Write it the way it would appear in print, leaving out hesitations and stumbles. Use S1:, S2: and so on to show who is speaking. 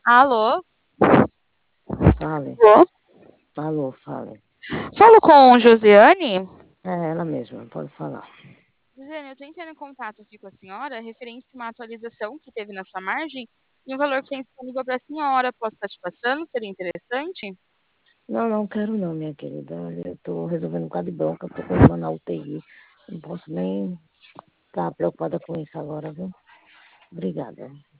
S1: Alô?
S2: Fale,
S1: Alô?
S2: fale.
S1: Falo com Josiane?
S2: É ela mesma, pode falar.
S1: Josiane, eu estou entrando em contato aqui com a senhora referente a uma atualização que teve na sua margem e um valor que tem disponível para a senhora. Posso estar te passando? Seria interessante?
S2: Não, não quero não, minha querida. Eu tô resolvendo um bocado de bronca, tô com irmã na UTI. Não posso nem estar preocupada com isso agora, viu? Obrigada.